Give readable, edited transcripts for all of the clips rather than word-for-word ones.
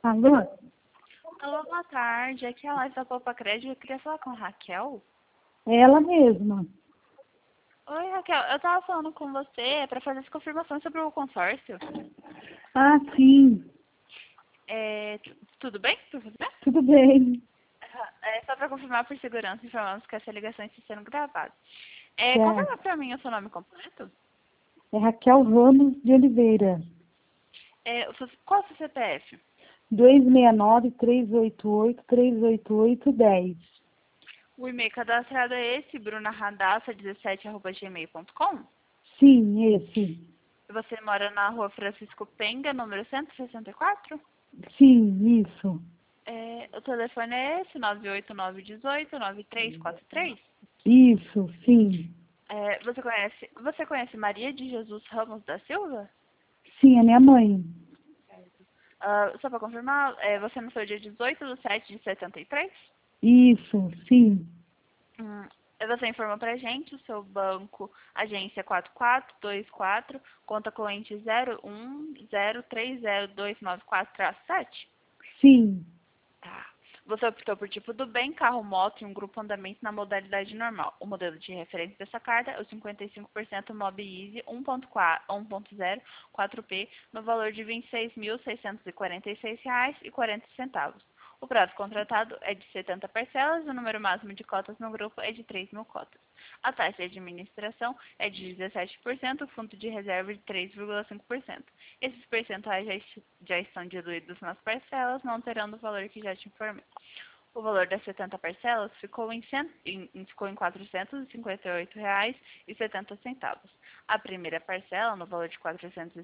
Alô? Alô, boa tarde. Aqui é a Live da Poupa Crédito. Eu queria falar com a Raquel. É ela mesma. Oi, Raquel. Eu tava falando com você para fazer as confirmações sobre o consórcio. Ah, sim. Tudo bem por você? Tudo bem. Só para confirmar por segurança, informamos que essa ligação está sendo gravada. Confirma Certo. para mim o seu nome completo. É Raquel Ramos de Oliveira. Qual é o seu CPF? 269-388-388-10. O e-mail cadastrado é esse, brunaradassa17@gmail.com. Sim, esse. Você mora na rua Francisco Penga, número 164? Sim, isso. O telefone é esse, 98918-9343. Isso, sim. Você conhece Maria de Jesus Ramos da Silva? Sim, é minha mãe. Só para confirmar, você nasceu dia 18/7/73? Isso, sim. Hum, Você informou pra gente o seu banco, agência 4424, conta corrente 010302994-7? Sim. Tá. Você optou por tipo do bem, carro, moto e um grupo andamento na modalidade normal. O modelo de referência dessa carta é o 55% Mob Easy 1.0 4P no valor de R$ 26.646,40. O prazo contratado é de 70 parcelas, o número máximo de cotas no grupo é de 3.000 cotas. A taxa de administração é de 17%, o fundo de reserva de 3,5%. Esses percentuais já estão diluídos nas parcelas, não alterando o valor que já te informei. O valor das 70 parcelas ficou em R$ 458,70. A primeira parcela, no valor de R$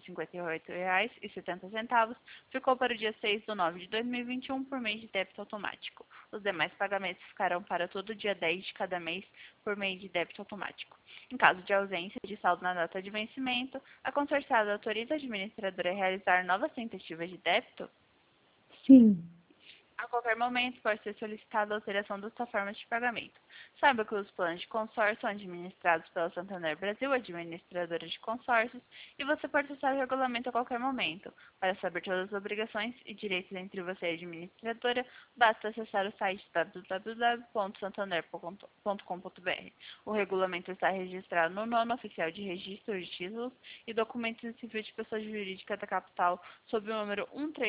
458,70, ficou para o dia 6/9/2021 por meio de débito automático. Os demais pagamentos ficarão para todo dia 10 de cada mês por meio de débito automático. Em caso de ausência de saldo na data de vencimento, a consorciada autoriza a administradora a realizar novas tentativas de débito. Sim. A qualquer momento pode ser solicitada a alteração da sua forma de pagamento. Saiba que os planos de consórcio são administrados pela Santander Brasil, administradora de consórcios, e você pode acessar o regulamento a qualquer momento. Para saber todas as obrigações e direitos entre você e a administradora, basta acessar o site www.santander.com.br. O regulamento está registrado no Nono Oficial de Registro de Títulos e Documentos Civil de Pessoa Jurídica da Capital, sob o número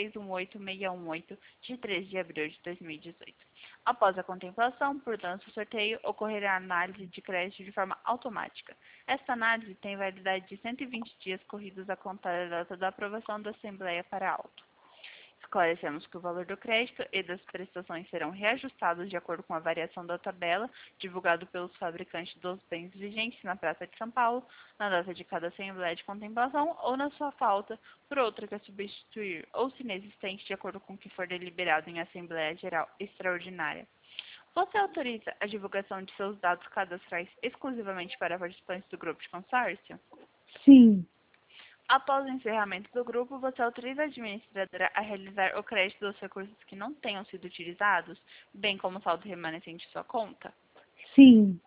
1318618, de 13 de abril de 2018. Após a contemplação, portanto, o sorteio ocorrerá a análise de crédito de forma automática. Esta análise tem validade de 120 dias corridos a contar da data da aprovação da Assembleia para auto. Esclarecemos que o valor do crédito e das prestações serão reajustados de acordo com a variação da tabela, divulgado pelos fabricantes dos bens vigentes na Praça de São Paulo, na data de cada Assembleia de Contemplação ou na sua falta por outra que a substituir, ou se inexistente, de acordo com o que for deliberado em Assembleia Geral Extraordinária. Você autoriza a divulgação de seus dados cadastrais exclusivamente para participantes do grupo de consórcio? Sim. Após o encerramento do grupo, você autoriza a administradora a realizar o crédito dos recursos que não tenham sido utilizados, bem como o saldo remanescente de sua conta? Sim.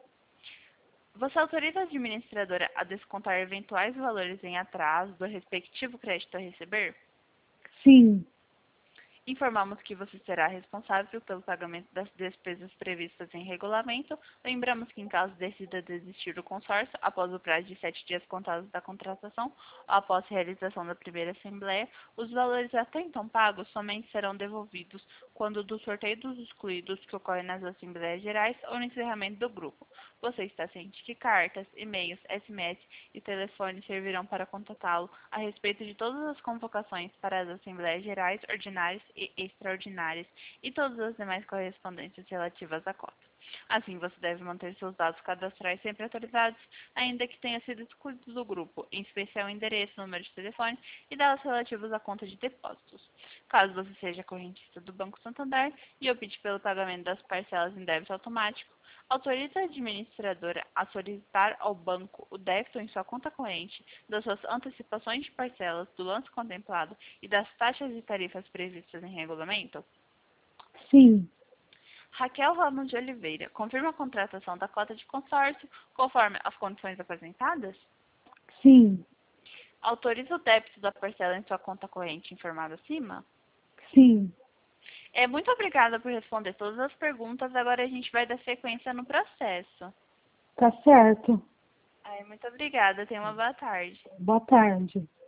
Você autoriza a administradora a descontar eventuais valores em atraso do respectivo crédito a receber? Sim. Informamos que você será responsável pelo pagamento das despesas previstas em regulamento. Lembramos que, em caso decida desistir do consórcio, após o prazo de 7 dias contados da contratação, ou após a realização da primeira assembleia, os valores até então pagos somente serão devolvidos quando do sorteio dos excluídos que ocorre nas Assembleias Gerais ou no encerramento do grupo. Você está ciente que cartas, e-mails, SMS e telefones servirão para contatá-lo a respeito de todas as convocações para as Assembleias Gerais, ordinárias e extraordinárias e todas as demais correspondências relativas à cota. Assim, você deve manter seus dados cadastrais sempre atualizados, ainda que tenha sido excluído do grupo, em especial o endereço, número de telefone e dados relativos à conta de depósitos. Caso você seja correntista do Banco Santander e opte pelo pagamento das parcelas em débito automático, autoriza a administradora a solicitar ao banco o débito em sua conta corrente das suas antecipações de parcelas, do lance contemplado e das taxas e tarifas previstas em regulamento? Sim. Raquel Ramos de Oliveira, confirma a contratação da cota de consórcio conforme as condições apresentadas? Sim. Autoriza o débito da parcela em sua conta corrente informada acima? sim. Muito obrigada por responder todas as perguntas. Agora a gente vai dar sequência no processo. Tá certo. Muito obrigada. Tenha uma boa tarde. Boa tarde.